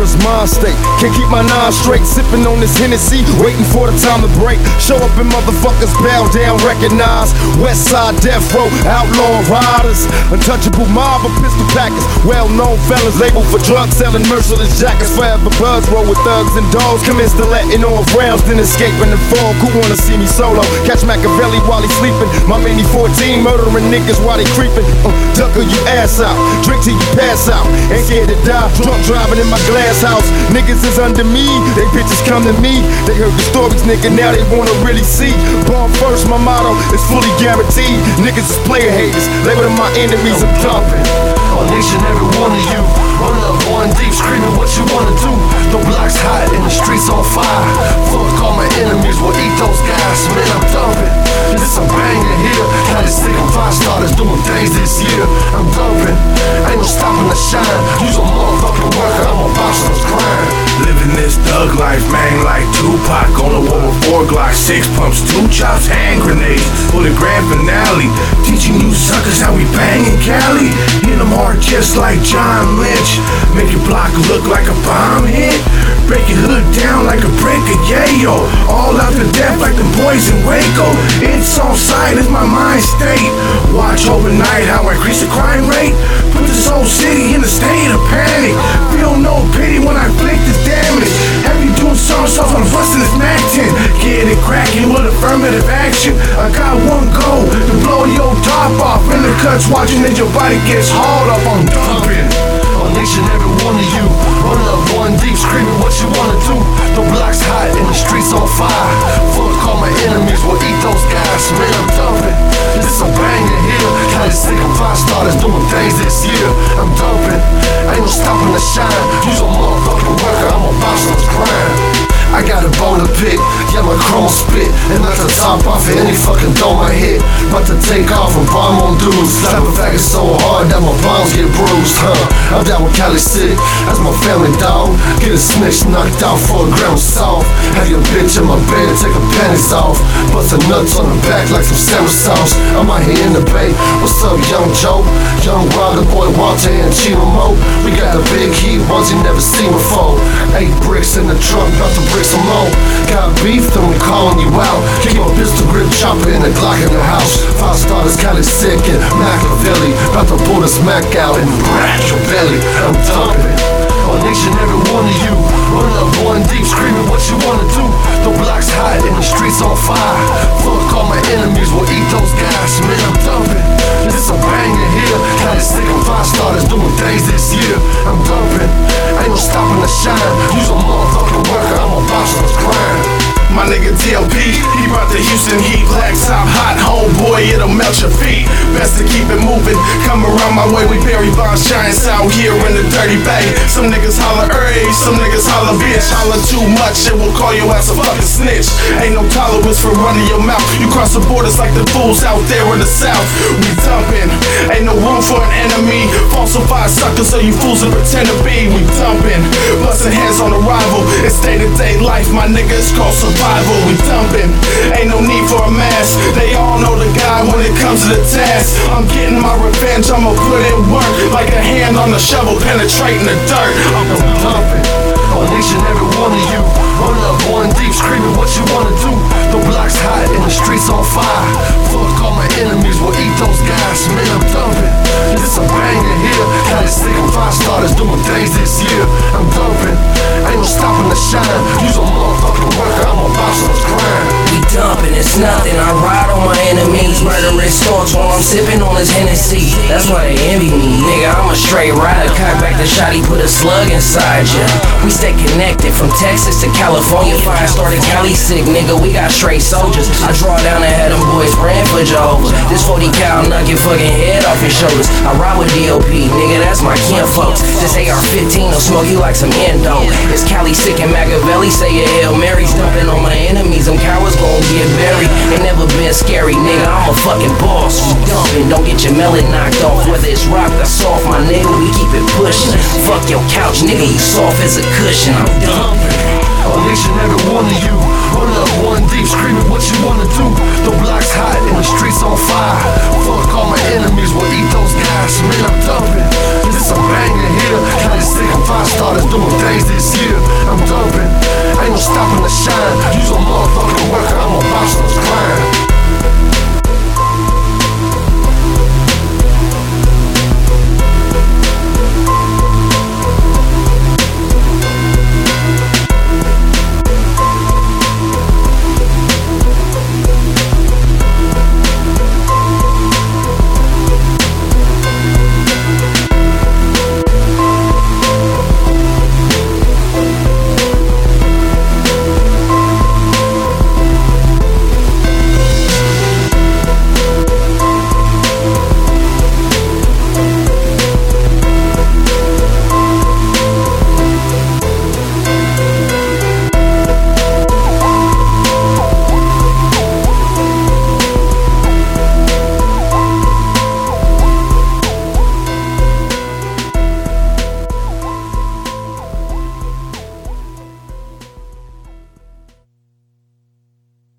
murder's mind state. Can't keep my nine straight, sipping on this Hennessy, waiting for the time to break. Show up and motherfuckers bow down, recognize. West side death row, outlaw riders, untouchable mob of pistol packers, well-known fellas labeled for drug selling, merciless jackets. Forever buzz roll with thugs and dogs, commence to letting off rounds, then escaping the fog. Who wanna see me solo? Catch Machiavelli while he sleeping. My mini 14 murdering niggas while they creeping. Ducker you ass out, drink till you pass out. Ain't scared to die, drunk driving in my glass house. Niggas is under me, they bitches come to me. They heard the stories, nigga, now they wanna really see. Born first, my motto is fully guaranteed. Niggas is player haters, label them my enemies, I'm dumping on each and every one of you. Run up one deep, screaming what you wanna do. The block's hot and the streets on fire. Fuck all my enemies, we'll eat those guys. Man, I'm dumping. This a banger here. Got this sick and five starters doing things this year. I'm dumping. Ain't no stopping the shine. Use a motherfucking worker, I'm a bachelor's grind. Living this thug life, man, like Tupac. On the wall with 4 Glocks, 6 pumps, 2 chops, hand grenades. For the grand finale, teaching you suckers how we bang in Cali. Hit them hard just like John Lynch. Make your block look like a bomb hit. Break your hood down like a break of yayo. All out to death like the boys in Waco. It's on sight, it's my mind state. Watch overnight how I increase the crime rate. Put this whole city in a state of panic. Feel no pity when I inflict this damage. Have you doing somersaults on busting this Mac 10? Get it cracking with affirmative action. I got one goal, to blow your top off. In the cuts watching as your body gets hauled up. I'm dumping on each and every one of you. Run up one deep, screaming what you wanna do. The block's hot and the streets on fire. Fuck all my enemies, we'll eat those guys. Man, I'm dumping. This a banger here. Got this sick and five starters doing things this year. I'm dumping. Ain't no stopping the shine. Use a motherfucking worker, I'm a bachelor's grind. I got a bone to pick, yeah, my chrome spit. And let the top off of any fucking dome I hit. About to take off and bomb on dudes. Slap a faggot so hard that my bombs get bruised, I'm down with Cali City, that's my family dog. Get a snitch knocked out for a gram of salt. Have your bitch in my bed, take her panties off. Bust her nuts on the back like some sandwich sauce. I'm out here in the bay, what's up young Joe? Young Wilder boy Walter and Chino Mo. We got a big heat, ones you never seen before. 8 bricks in the trunk, about to break some more. Got beef, then we calling you out. Keep a pistol grip chopper in the Glock in the house. 5 starters, Cali sick and Machiavelli. About to pull the smack out and rat your belly. I'm dumping on each and every one of you. Run up one deep, screaming what you wanna do. The block's hot and the streets on fire. Fuck all my enemies, we'll eat those guys. Man, I'm dumping. This a banger here. Got this sick and 5 starters doing things this year. I'm dumping. Ain't no stopping the shine. Use a motherfucking worker, I'm a bachelor's grind. My nigga DLP, he brought the Houston heat. Black top, hot homeboy, it'll melt your feet. Best to keep it moving. Come around my way, we Barry Bonds Giants out here in the dirty bay. Some niggas holler some niggas holler bitch. Holler too much, it will call your ass a fucking snitch. Ain't no tolerance for running your mouth. You cross the borders like the fools out there in the south. We dumping, ain't no room for an enemy. Falsified suckers, so you fools will pretend to be. We dumping, busting heads on arrival. It's day-to-day life, my nigga, it's called survival. We dumping, ain't no need for a mask. They all know the guy when it comes to the task. I'm getting my revenge, I'ma put in work. Like a hand on the shovel penetrating the dirt. I'm dumping on each and every one of you. Run up one deep, screaming what you wanna do. The block's hot and the streets on fire. Fuck all my enemies, we'll eat those guys. Man, I'm dumping. This a banger here. Got this sick and 5 starters doing things this year. I'm dumping. Ain't no stopping the shine. Use a motherfucking worker, I'm a bachelor's grind. We dumping, it's nothing. I ride on my enemies, murderous thoughts while I'm sipping on this Hennessy. That's why they envy me, nigga. I'm a straight rider. Cock back the shot, he put a slug inside ya. We stay connected from Texas to California. Fire started Cali sick, nigga. We got straight soldiers. I draw down and had them boys praying for Jehovah. This 40 cal knock your fucking head off your shoulders. I ride with DOP, nigga. That's my kin folks. This AR-15 will smoke you like some endo. It's Cali sick and Machiavelli say your Hail Marys. Dumping on my enemies, them cowards gon' get buried. Ain't never been scary, nigga. I'm a fucking boss. We dumping, don't get your melon knocked off. Whether it's rock or soft, my nigga, we keep it pushing. Fuck your couch, nigga, you soft as a cushion. I'm dumping on each and every one of you. Run up one deep,